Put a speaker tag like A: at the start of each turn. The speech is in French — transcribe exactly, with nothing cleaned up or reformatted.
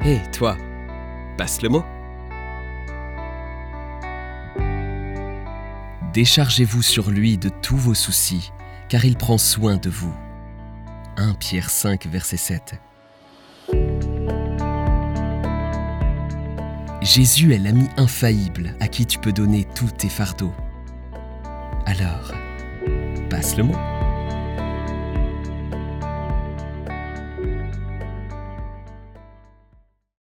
A: Hé, toi, passe le mot.
B: Déchargez-vous sur lui de tous vos soucis, car il prend soin de vous. premier Pierre cinq, verset sept. Jésus est l'ami infaillible à qui tu peux donner tous tes fardeaux. Alors, passe le mot.